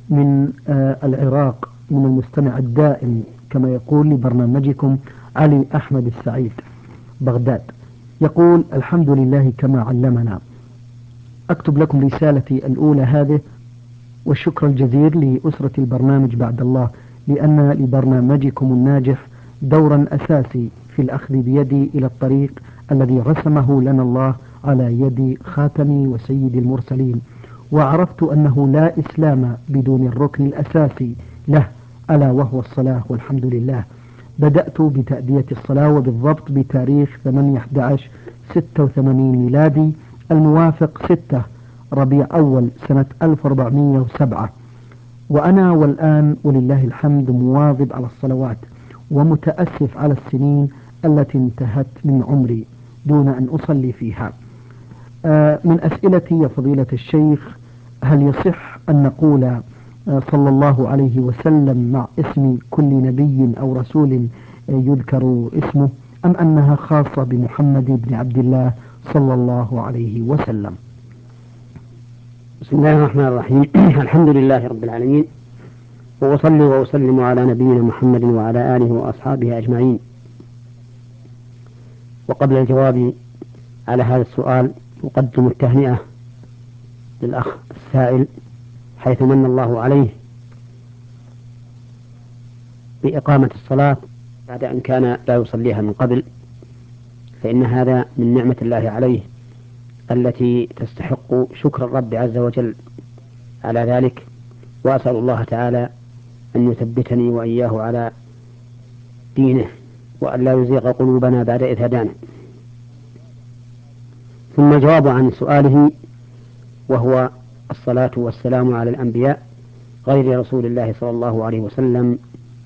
من العراق، من المستمع الدائم كما يقول لبرنامجكم علي أحمد السعيد، بغداد. يقول: الحمد لله كما علمنا. أكتب لكم رسالتي الأولى هذه والشكر الجزير لأسرة البرنامج بعد الله، لأن لبرنامجكم الناجح دورا أساسي في الأخذ بيدي إلى الطريق الذي رسمه لنا الله على يد خاتم وسيد المرسلين. وعرفت أنه لا إسلام بدون الركن الأساسي له، ألا وهو الصلاة، والحمد لله. بدأت بتأدية الصلاة وبالضبط بتاريخ 8/11/86 ميلادي، الموافق 6 ربيع أول سنة 1407. وأنا والآن ولله الحمد مواظب على الصلوات، ومتأسف على السنين التي انتهت من عمري دون أن أصلي فيها. من أسئلتي يا فضيلة الشيخ: هل يصح أن نقول صلى الله عليه وسلم مع اسم كل نبي أو رسول يذكر اسمه، أم أنها خاصة بمحمد بن عبد الله صلى الله عليه وسلم؟ بسم الله الرحمن الرحيم. الحمد لله رب العالمين، وأصلي وأسلم على نبينا محمد وعلى آله وأصحابه أجمعين. وقبل الجواب على هذا السؤال أقدم التهنئة للأخ السائل، حيث من الله عليه بإقامة الصلاة بعد أن كان لا يصليها من قبل، فإن هذا من نعمة الله عليه التي تستحق شكر الرب عز وجل على ذلك. وأسأل الله تعالى أن يثبتني وإياه على دينه، وأن لا يزيغ قلوبنا بعد إذ هدانا. ثم الجواب عن سؤاله، وهو الصلاة والسلام على الأنبياء غير رسول الله صلى الله عليه وسلم.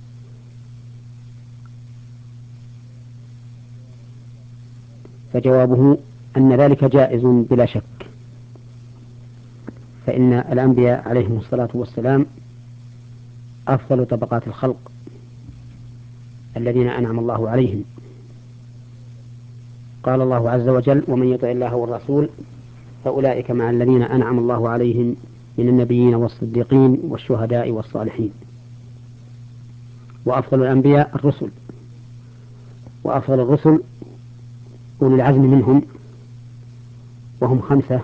فجوابه أن ذلك جائز بلا شك، فإن الأنبياء عليهم الصلاة والسلام أفضل طبقات الخلق الذين أنعم الله عليهم. قال الله عز وجل: ومن يطع الله والرسول فأولئك مع الذين أنعم الله عليهم من النبيين والصديقين والشهداء والصالحين. وأفضل الأنبياء الرسل، وأفضل الرسل أولي العزم منهم، وهم 5: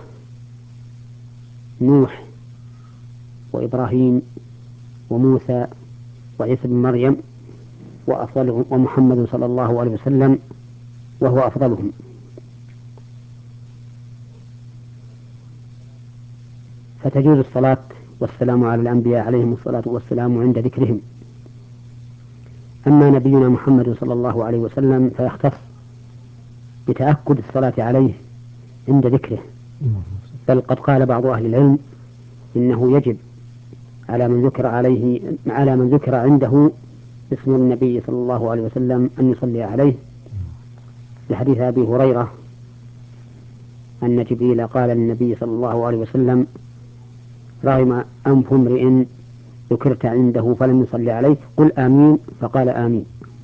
نوح وإبراهيم وموسى وعيسى بن مريم، وأفضلهم ومحمد صلى الله عليه وسلم وهو أفضلهم. فتجوز الصلاة والسلام على الأنبياء عليهم الصلاة والسلام عند ذكرهم. أما نبينا محمد صلى الله عليه وسلم فيختص بتأكد الصلاة عليه عند ذكره، بل قد قال بعض أهل العلم إنه يجب على من ذكر عنده اسم النبي صلى الله عليه وسلم أن يصلي عليه، لحديث أبي هريرة أن جبريل قال للنبي صلى الله عليه وسلم: رغم أنف امرئ ذكرت عنده فلم يصلي عليك، قل آمين، فقال آمين.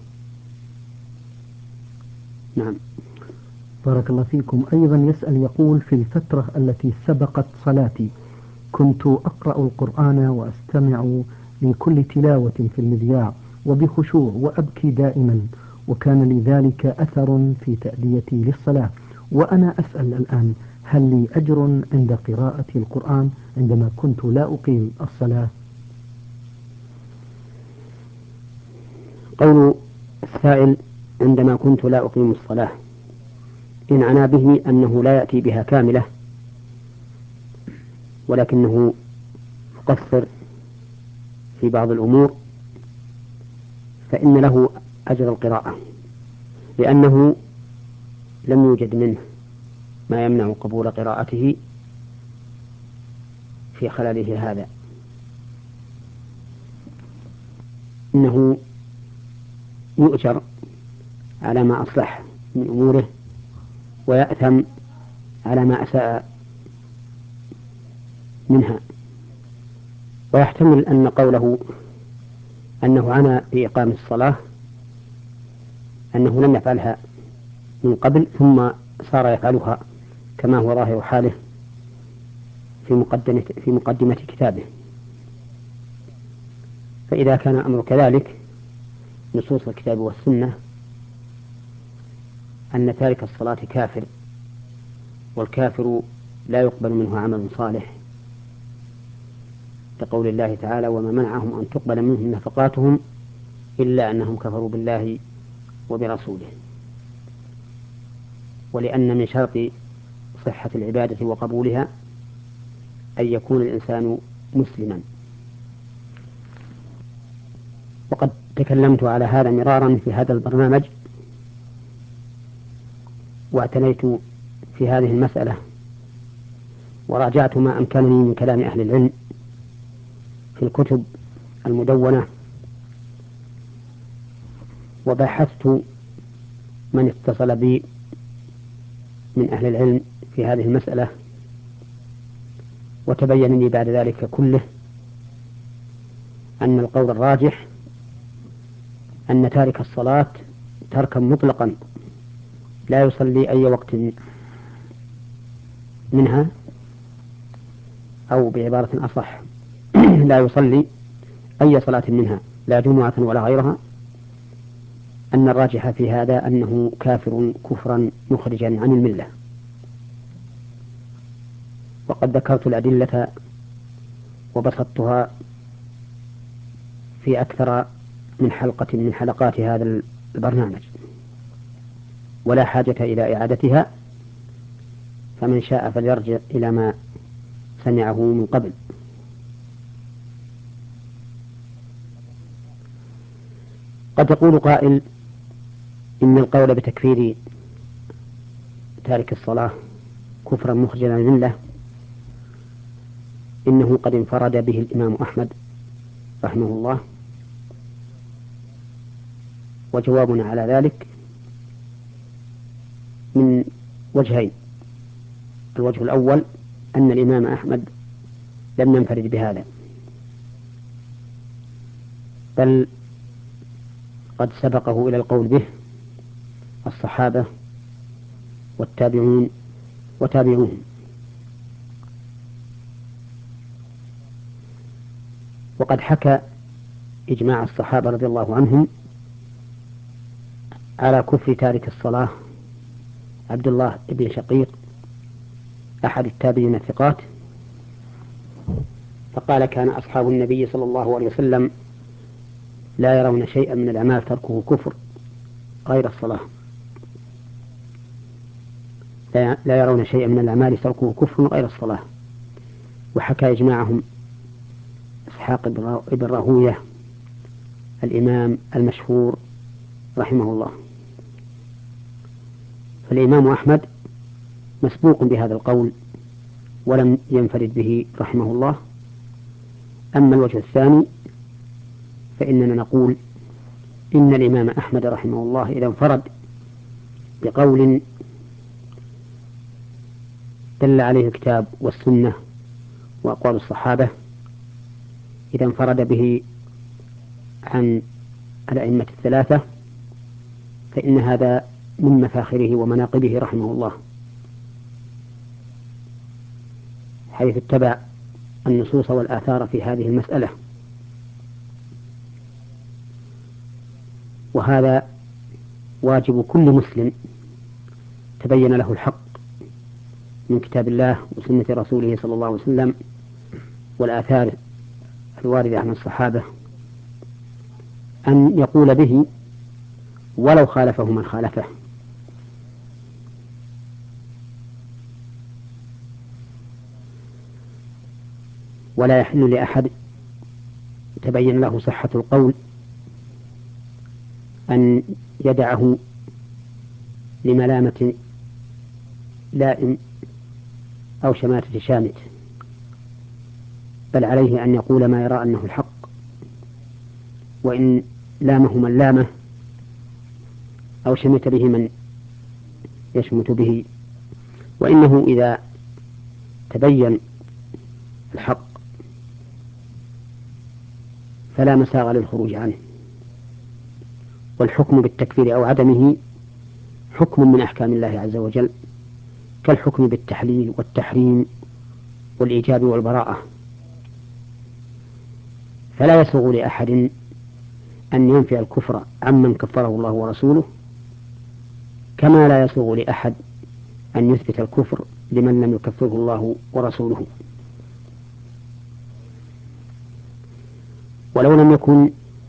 نعم. بارك الله فيكم. أيضا يسأل يقول: في الفترة التي سبقت صلاتي كنت أقرأ القرآن وأستمع لكل تلاوة في المذياع وبخشوع وأبكي دائما، وكان لذلك أثر في تأديتي للصلاة. وأنا أسأل الآن: هل لي أجر عند قراءة القرآن عندما كنت لا أقيم الصلاة؟ قول السائل: عندما كنت لا أقيم الصلاة، إن عنا به أنه لا يأتي بها كاملة، ولكنه يقصر في بعض الأمور، فإن له أجر القراءة، لأنه لم يوجد منه ما يمنع قبول قراءته في خلله هذا. إنه يؤجر على ما أصلح من أموره، ويأثم على ما أساء منها. ويحتمل أن قوله أنه عنا بإقامة الصلاة أنه لم يفعلها من قبل ثم صار يفعلها، كما هو ظاهر حاله في مقدمة كتابه. فإذا كان الأمر كذلك نصوص الكتاب والسنة أن تارك الصلاة كافر، والكافر لا يقبل منه عمل صالح، كقول الله تعالى: وما منعهم أن تقبل منهم نفقاتهم إلا أنهم كفروا بالله وبرسوله. ولأن من شرط صحة العبادة وقبولها أن يكون الإنسان مسلما. وقد تكلمت على هذا مرارا في هذا البرنامج، واعتنيت في هذه المسألة وراجعت ما أمكنني من كلام أهل العلم في الكتب المدونة، وبحثت من اتصل بي من أهل العلم في هذه المسألة، وتبين لي بعد ذلك كله أن القول الراجح أن تارك الصلاة تركا مطلقا لا يصلي أي وقت منها، أو بعبارة أصح لا يصلي أي صلاة منها لا جمعة ولا غيرها، أن الراجح في هذا أنه كافر كفرا مخرجا عن الملة. وقد ذكرت الأدلة وبسطتها في أكثر من حلقة من حلقات هذا البرنامج، ولا حاجة إلى إعادتها، فمن شاء فليرجع إلى ما سمعه من قبل. قد يقول قائل إن القول بتكفير تارك الصلاة كفرا مخرجا عن الملة إنه قد انفرد به الإمام أحمد رحمه الله. وجوابنا على ذلك من وجهين: الوجه الأول أن الإمام أحمد لم ينفرد بهذا، بل قد سبقه إلى القول به الصحابة والتابعون وتابعوهم. وقد حكى إجماع الصحابة رضي الله عنهم على كفر تارك الصلاة عبد الله بن شقيق أحد التابعين الثقات، فقال: كان أصحاب النبي صلى الله عليه وسلم لا يرون شيئا من الأعمال تركه كفر غير الصلاة، لا يرون شيئا من الأعمال تركه كفر غير الصلاة. وحكى إجماعهم إسحاق بن راهوية الإمام المشهور رحمه الله. فالإمام أحمد مسبوق بهذا القول ولم ينفرد به رحمه الله. أما الوجه الثاني فإننا نقول إن الإمام أحمد رحمه الله إذا انفرد بقول دل عليه الكتاب والسنة وأقوال الصحابة، إذا انفرد به عن الأئمة الثلاثة فإن هذا من مفاخره ومناقبه رحمه الله، حيث اتبع النصوص والآثار في هذه المسألة. وهذا واجب كل مسلم تبين له الحق من كتاب الله وسنة رسوله صلى الله عليه وسلم والآثار الواردة عن الصحابة أن يقول به ولو خالفه من خالفه. ولا يحل لأحد تبين له صحة القول أن يدعه لملامة لائم أو شماتة شامت، بل عليه أن يقول ما يرى أنه الحق، وإن لامه من لامه أو شمت به من يشمت به، وإنه إذا تبين الحق فلا مساغ للخروج عنه. والحكم بالتكفير أو عدمه حكم من أحكام الله عز وجل، كالحكم بالتحليل والتحريم والإيجاب والبراءة. فلا يسوغ لأحد أن ينفي الكفر عمن كفره الله ورسوله، كما لا يسوغ لأحد أن يثبت الكفر لمن لم يكفره الله ورسوله. ولو لم يكن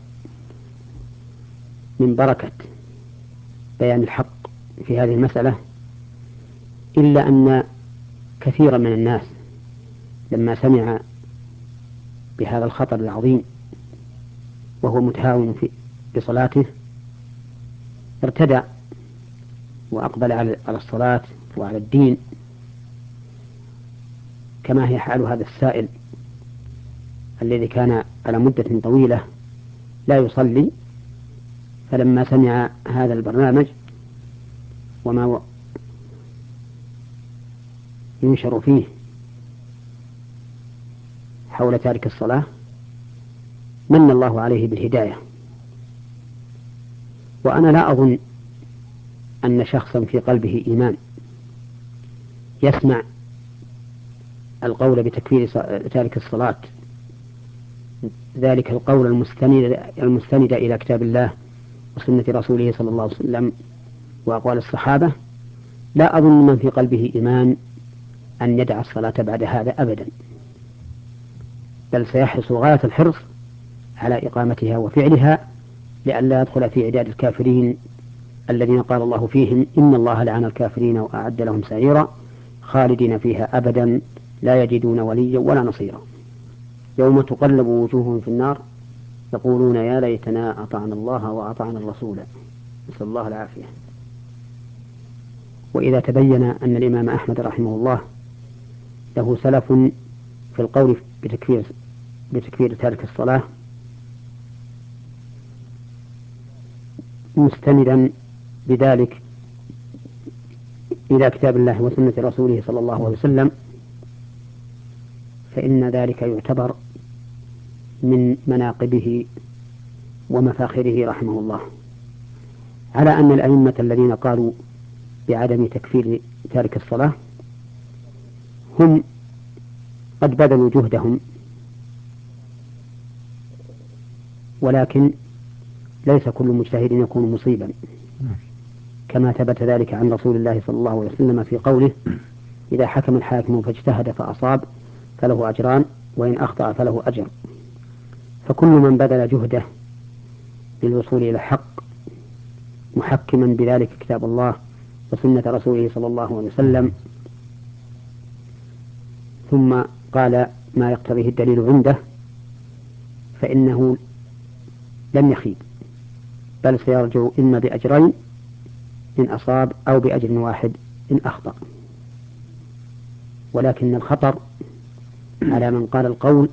من بركة بيان الحق في هذه المسألة إلا أن كثيرا من الناس لما سمع بهذا الخطر العظيم وهو متهاون بصلاته ارتدع وأقبل على الصلاة وعلى الدين، كما هي حال هذا السائل الذي كان على مدة طويلة لا يصلي، فلما سمع هذا البرنامج وما ينشر فيه حول تارك الصلاة من الله عليه بالهداية. وأنا لا أظن أن شخصا في قلبه إيمان يسمع القول بتكفير تارك الصلاة، ذلك القول المستند إلى كتاب الله وسنة رسوله صلى الله عليه وسلم وأقوال الصحابة، لا أظن من في قلبه إيمان أن يدع الصلاة بعد هذا أبدا، بل سيحرص غاية الحرص على إقامتها وفعلها لئلا يدخل في عداد الكافرين الذين قال الله فيهم إن الله لعن الكافرين وأعد لهم سعيرا خالدين فيها أبدا لا يجدون وليا ولا نصيرا. يوم تقلب وجوههم في النار يقولون يا ليتنا أطعنا الله وأطعنا الرسول، نسأل الله العافية. وإذا تبين أن الإمام أحمد رحمه الله له سلف في القول بتكفير تارك الصلاة مستندا بذلك إلى كتاب الله وسنة رسوله صلى الله عليه وسلم، فإن ذلك يعتبر من مناقبه ومفاخره رحمه الله، على أن الأئمة الذين قالوا بعدم تكفير تارك الصلاة هم قد بذلوا جهدهم، ولكن ليس كل مجتهد يكون مصيبا، كما ثبت ذلك عن رسول الله صلى الله عليه وسلم في قوله إذا حكم الحاكم فاجتهد فأصاب فله أجران وإن أخطأ فله أجر. فكل من بذل جهده للوصول إلى الحق محكما بذلك كتاب الله وسنة رسوله صلى الله عليه وسلم ثم قال ما يقتضيه الدليل عنده فإنه لن يخيب، بل سيرجو إما بأجرين إن أصاب أو بأجر واحد إن أخطأ. ولكن الخطر على من قال القول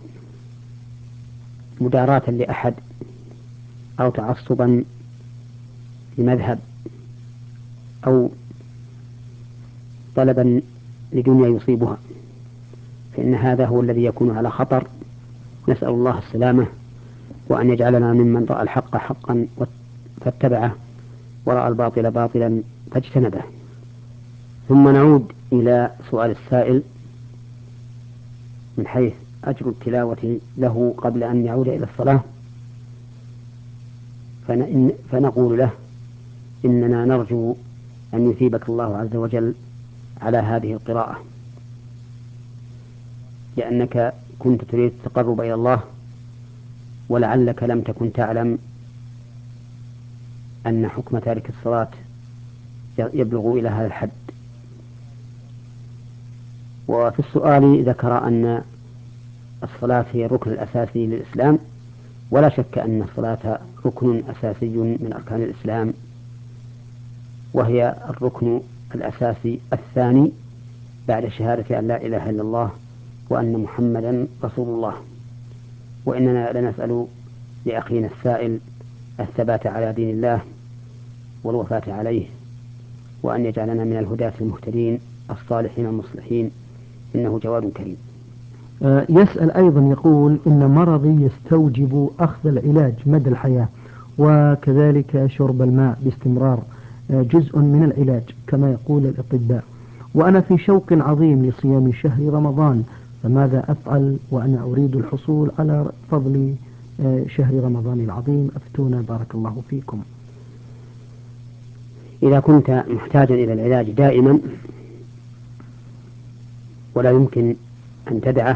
مداراة لأحد أو تعصبا لمذهب أو طلبا لدنيا يصيبها، فإن هذا هو الذي يكون على خطر. نسأل الله السلامة وأن يجعلنا ممن رأى الحق حقا فاتبعه ورأى الباطل باطلا فاجتنبه. ثم نعود إلى سؤال السائل من حيث أجر التلاوة له قبل أن يعود إلى الصلاة، فنقول له إننا نرجو أن يثيبك الله عز وجل على هذه القراءة، لأنك كنت تريد التقرب إلى الله، ولعلك لم تكن تعلم أن حكم تارك الصلاة يبلغ إلى هذا الحد. وفي السؤال ذكر أن الصلاة هي الركن الأساسي للإسلام، ولا شك أن الصلاة ركن أساسي من أركان الإسلام، وهي الركن الأساسي الثاني بعد شهادة أن لا إله إلا الله وأن محمدا رسول الله. وإننا لنسأل لأخينا السائل الثبات على دين الله والوفاة عليه، وأن يجعلنا من الهداة المهتدين الصالحين المصلحين، إنه جواد كريم. يسأل أيضا يقول إن مرضي يستوجب أخذ العلاج مدى الحياة، وكذلك شرب الماء باستمرار جزء من العلاج كما يقول الأطباء، وأنا في شوق عظيم لصيام شهر رمضان، فماذا أفعل وأنا أريد الحصول على فضل شهر رمضان العظيم؟ أفتونا بارك الله فيكم. إذا كنت محتاجا إلى العلاج دائما ولا يمكن أن تدعه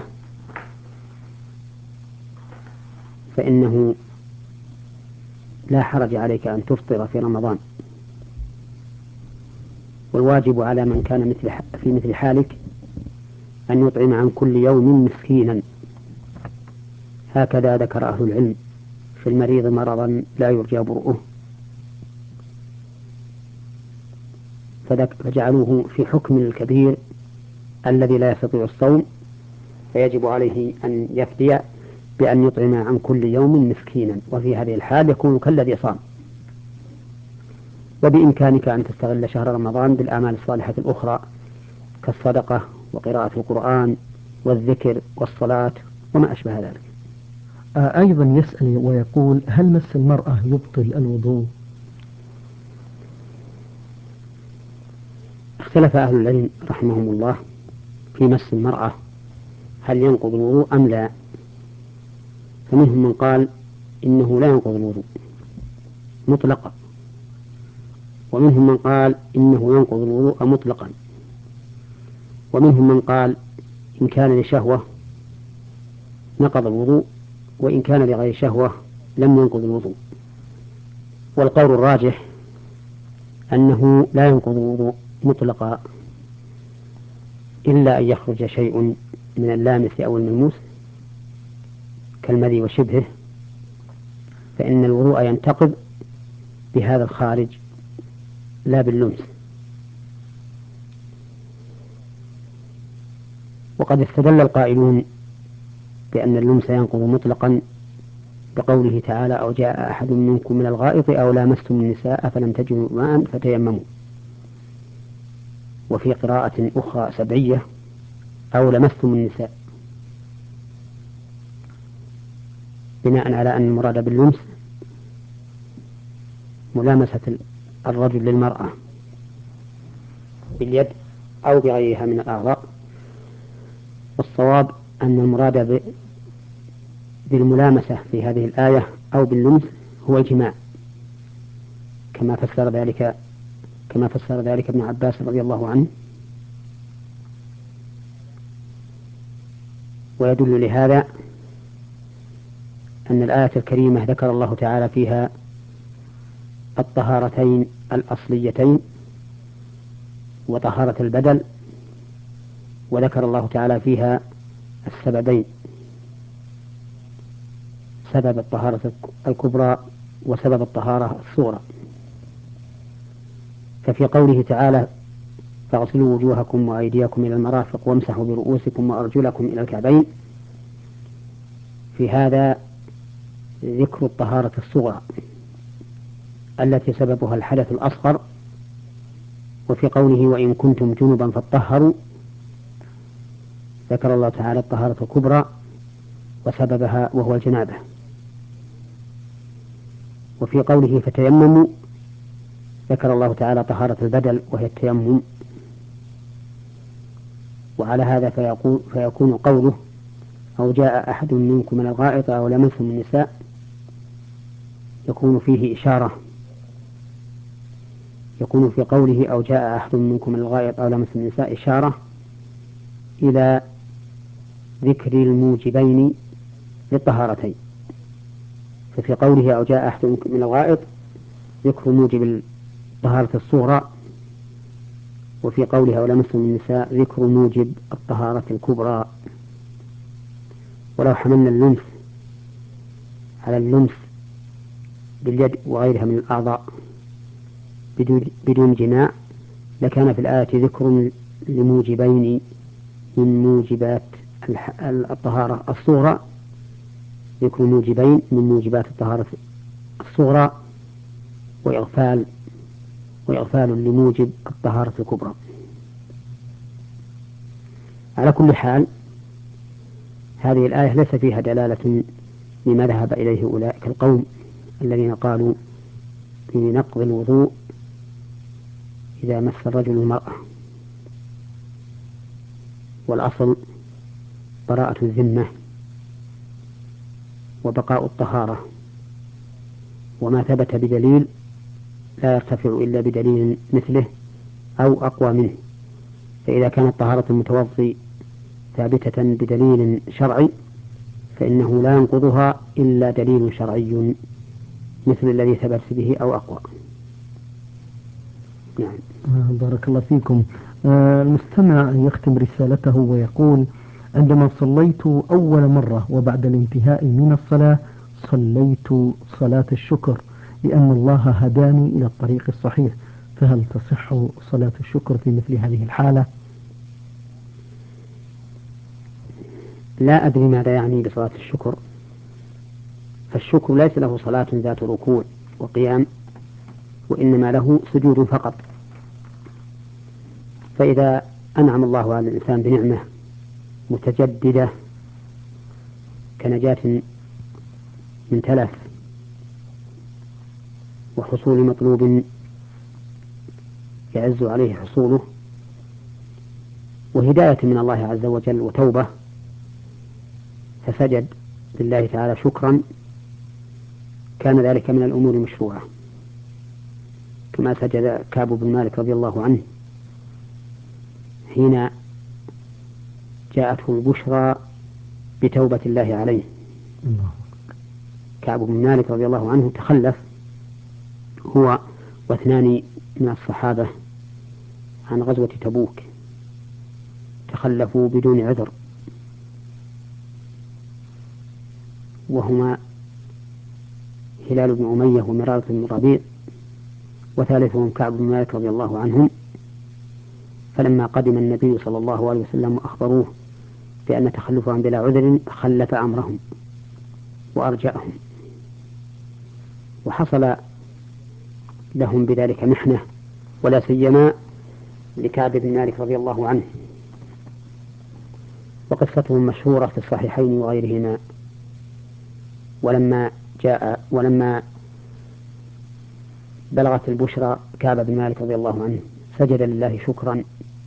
فإنه لا حرج عليك أن تفطر في رمضان، والواجب على من كان في مثل حالك أن يطعم عن كل يوم مسكينا، هكذا ذكر أهل العلم في المريض مرضا لا يرجى برؤه، فجعلوه في حكم الكبير الذي لا يستطيع الصوم، فيجب عليه أن يفدي بأن يطعم عن كل يوم مسكينا، وفي هذه الحال يكون كالذي صام. وبإمكانك أن تستغل شهر رمضان بالأعمال الصالحة الأخرى كالصدقة وقراءة القرآن والذكر والصلاة وما أشبه ذلك. أيضا يسأل ويقول: هل مس المرأة يبطل الوضوء؟ اختلف أهل العلم رحمهم الله في مس المرأة هل ينقض الوضوء أم لا، فمنهم من قال إنه لا ينقض الوضوء مطلقا، ومنهم من قال إنه ينقض الوضوء مطلقا، ومنهم من قال إن كان لشهوة نقض الوضوء، وإن كان لغير شهوة لم ينقض الوضوء. والقول الراجح أنه لا ينقض الوضوء مطلقا إلا أن يخرج شيء من اللامس أو الملموس كالمذي وشبهه، فإن الوضوء ينتقض بهذا الخارج لا باللمس. وقد استدل القائلون بأن اللمس ينقض مطلقا بقوله تعالى: أو جاء أحد منكم من الغائط أو لامستم النساء فلم تجدوا ماء فتيمموا. وفي قراءة أخرى سبعية: أو لمستم النساء، بناء على أن المراد باللمس ملامسة الرجل للمرأة باليد أو بغيرها من الأعضاء. والصواب أن المراد بالملامسة في هذه الآية أو باللمس هو الجماع، كما فسر ذلك ابن عباس رضي الله عنه. ويدل لهذا أن الآية الكريمة ذكر الله تعالى فيها الطهارتين الأصليتين وطهارة البدل، وذكر الله تعالى فيها السببين: سبب الطهارة الكبرى وسبب الطهارة الصغرى. ففي قوله تعالى: فاغسلوا وجوهكم وأيديكم إلى المرافق وامسحوا برؤوسكم وأرجلكم إلى الكعبين، في هذا ذكر الطهارة الصغرى التي سببها الحدث الأصغر. وفي قوله: وإن كنتم جنبا فاطهروا، ذكر الله تعالى الطهارة الكبرى وسببها وهو الجنابة. وفي قوله: فتيمموا، ذكر الله تعالى طهارة البدل وهي التيمم. وعلى هذا فيكون قوله: أو جاء أحد منكم من الغائط أو لمستم النساء، يكون في قوله أو جاء أحد منكم من الغائط أو لمستم النساء إشارة إلى ذكر الموجبين للطهارتين. ففي قوله أو جاء أحد منكم من الغائط ذكر موجب الطهارة الصغرى، وفي قوله أو لمستم النساء ذكر موجب الطهارة الكبرى. ولو حملنا اللمس على اللمس باليد وغيرها من الأعضاء بدون جماع لكان في الآية ذكر لموجبين من موجبات الطهارة الصغرى، ذكر موجبين من موجبات الطهارة الصغرى وإغفال لموجب الطهارة الكبرى. على كل حال هذه الآية ليس فيها دلالة لما ذهب إليه أولئك القوم الذين قالوا في نقض الوضوء إذا مس الرجل المرأة، والأصل براءة الذمة، وبقاء الطهارة، وما ثبت بدليل لا يرتفع إلا بدليل مثله أو أقوى منه. فإذا كانت طهارة المتوضي ثابتة بدليل شرعي فإنه لا ينقضها إلا دليل شرعي مثل الذي ثبت به أو أقوى. نعم. بارك الله فيكم. المستمع يختم رسالته ويقول: عندما صليت أول مرة وبعد الانتهاء من الصلاة صليت صلاة الشكر لأن الله هداني إلى الطريق الصحيح، فهل تصح صلاة الشكر في مثل هذه الحالة؟ لا أدري ماذا يعني بصلاة الشكر، فالشكر ليس له صلاة ذات ركوع وقيام، وإنما له سجود فقط. فإذا أنعم الله على الإنسان بنعمة متجددة كنجاة من تلف وحصول مطلوب يعز عليه حصوله وهداية من الله عز وجل وتوبة، فسجد لله تعالى شكرا، كان ذلك من الأمور المشروعة، كما سجد كعب بن مالك رضي الله عنه حين جاءته البشرى بتوبة الله عليه. كعب بن مالك رضي الله عنه تخلف هو واثنان من الصحابة عن غزوة تبوك، تخلفوا بدون عذر، وهما هلال بن أمية ومرارة بن ربيع، وثالثهم كعب بن مالك رضي الله عنهم. فلما قدم النبي صلى الله عليه وسلم وأخبروه بأن تخلفهم بلا عذر خلف أمرهم وأرجأهم، وحصل لهم بذلك محنة، ولا سيما لكعب بن مالك رضي الله عنه، وقصتهم مشهورة في الصحيحين وغيرهما. ولما بلغت البشرى كعب بن مالك رضي الله عنه سجد لله شكرا،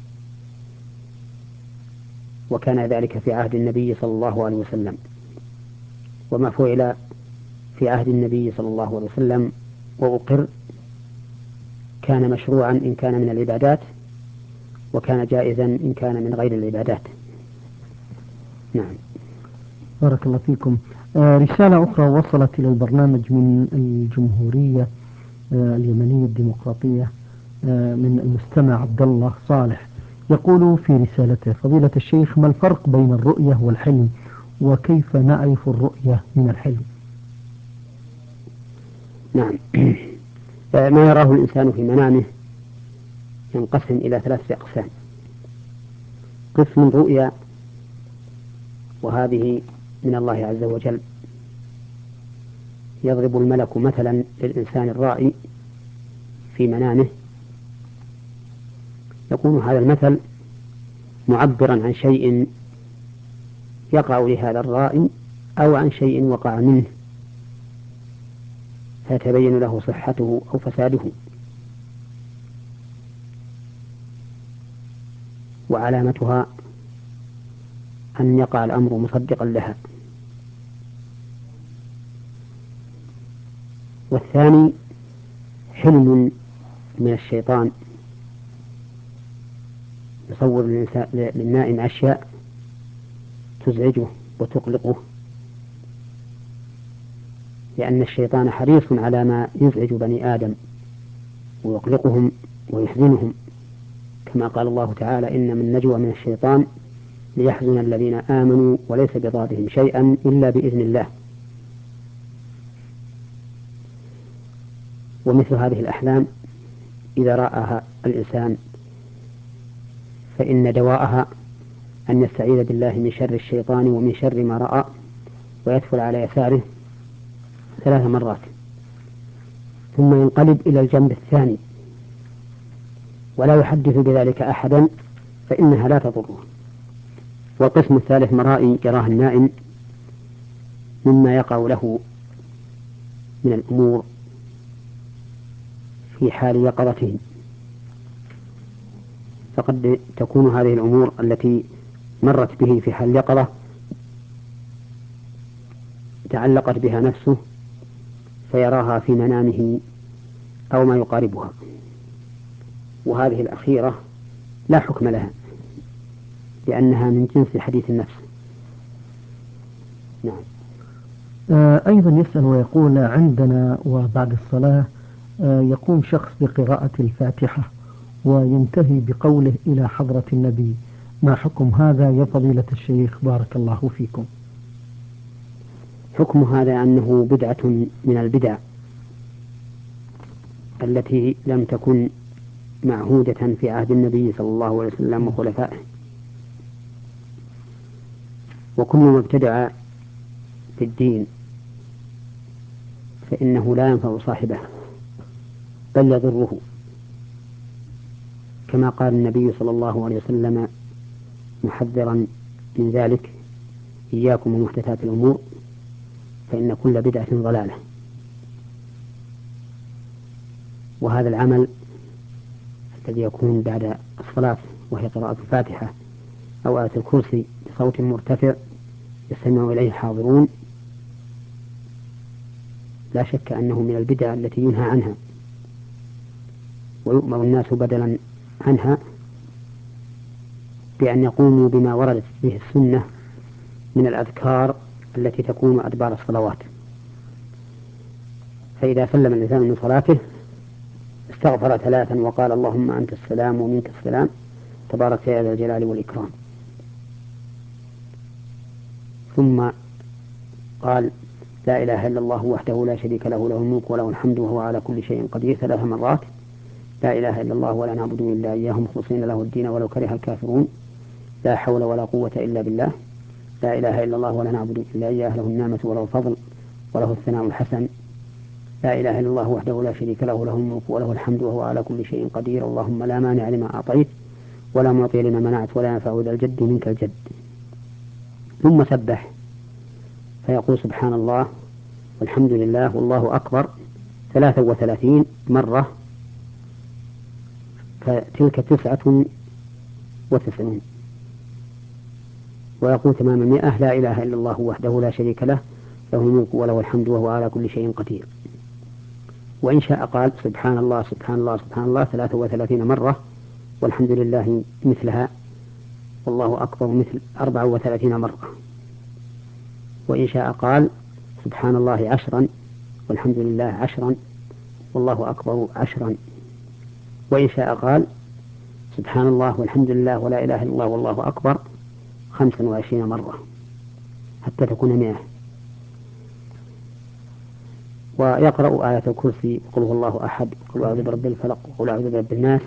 وكان ذلك في عهد النبي صلى الله عليه وسلم. وما فعل في عهد النبي صلى الله عليه وسلم وأقر كان مشروعا إن كان من العبادات، وكان جائزا إن كان من غير العبادات. نعم. بارك الله فيكم. رسالة أخرى وصلت إلى البرنامج من الجمهورية اليمنية الديمقراطية من المستمع عبد الله صالح، يقول في رسالته: فضيلة الشيخ، ما الفرق بين الرؤية والحلم، وكيف نعرف الرؤية من الحلم؟ نعم. ما يراه الإنسان في منامه ينقسم إلى 3 أقسام: قسم رؤيا، وهذه من الله عز وجل، يضرب الملك مثلا للإنسان الرائي في منامه، يكون هذا المثل معبرا عن شيء يقع لهذا الرائي أو عن شيء وقع منه فيتبين له صحته أو فساده، وعلامتها أن يقع الأمر مصدقا لها. والثاني حلم من الشيطان، يصور للنائم أشياء تزعجه وتقلقه، لأن الشيطان حريص على ما يزعج بني آدم ويقلقهم ويحزنهم، كما قال الله تعالى: إنما النجوى من الشيطان ليحزن الذين آمنوا وليس بضارهم شيئا إلا بإذن الله. ومثل هذه الأحلام إذا رآها الإنسان فإن دواءها أن يستعيذ بالله من شر الشيطان ومن شر ما رأى، ويدخل على يساره 3 مرات، ثم ينقلب إلى الجنب الثاني ولا يحدث بذلك أحدا فإنها لا تضره. والقسم الثالث مرائي يراها النائم مما يقع له من الأمور في حال يقظته، فقد تكون هذه الأمور التي مرت به في حال يقظة تعلقت بها نفسه فيراها في منامه أو ما يقاربها، وهذه الأخيرة لا حكم لها لأنها من جنس حديث النفس. نعم. أيضا يسأل ويقول عندنا وبعد الصلاة يقوم شخص بقراءة الفاتحة وينتهي بقوله إلى حضرة النبي، ما حكم هذا يا فضيلة الشيخ بارك الله فيكم؟ حكم هذا أنه بدعة من البدع التي لم تكن معهودة في عهد النبي صلى الله عليه وسلم وخلفائه، وكل ما ابتدع في الدين فإنه لا ينفع صاحبه بل يضره، كما قال النبي صلى الله عليه وسلم محذرا من ذلك: إياكم ومحدثات الأمور فإن كل بدعة ضلالة. وهذا العمل الذي يكون بعد الصلاة وهي قراءة الفاتحة أو آية الكرسي بصوت مرتفع يستمع إليه حاضرون، لا شك أنه من البدع التي ينهى عنها ويؤمر الناس بدلا عنها بأن يقوموا بما وردت به السنة من الأذكار التي تكون أدبار الصلوات. فإذا سلم الإنسان من صلاته استغفر 3 وقال: اللهم أنت السلام ومنك السلام تبارك يا ذا الجلال والإكرام، ثم قال: لا إله إلا الله وحده لا شريك له، له الملك وله الحمد وهو على كل شيء قدير 3 مرات. لا إله إلا الله ولا نعبد إلا إياه مخلصين له الدين ولو كره الكافرون. لا حول ولا قوة إلا بالله. لا إله إلا الله ولا نعبد إلا إياه له النعمة وله الفضل وله الثناء الحسن. لا إله إلا الله وحده لا شريك له، له الملك وله الحمد وهو على كل شيء قدير. اللهم لا مانع لما أعطيت ولا معطي لما منعت ولا ينفع ذا الجد منك الجد. ثم سبح فيقول: سبحان الله والحمد لله والله أكبر 33 مرة، فتلك 99. ويقول تمام 100: لا إله إلا الله وحده لا شريك له، له الملك وله الحمد وهو على كل شيء قدير. وإن شاء قال: سبحان الله سبحان الله سبحان الله 33 مرة، والحمد لله مثلها، والله أكبر مثل 34 مرة. وإن شاء قال: سبحان الله 10 والحمد لله 10 والله أكبر 10. وإن شاء قال: سبحان الله والحمد لله ولا إله إلا الله والله أكبر 25 مرة حتى تكون 100. ويقرأ آية الكرسي: قل هو الله أحد، قل أعوذ برب الفلق، قل أعوذ برب الناس.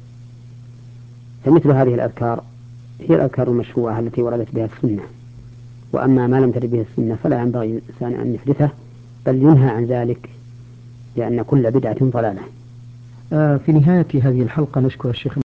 فمثل هذه الأذكار هي الأذكار المشروعة التي وردت بها السنة، وأما ما لم ترد به السنة فلا ينبغي الإنسان أن يحدثه بل ينهى عن ذلك، لأن كل بدعة ضلالة. في نهاية هذه الحلقة نشكر الشيخ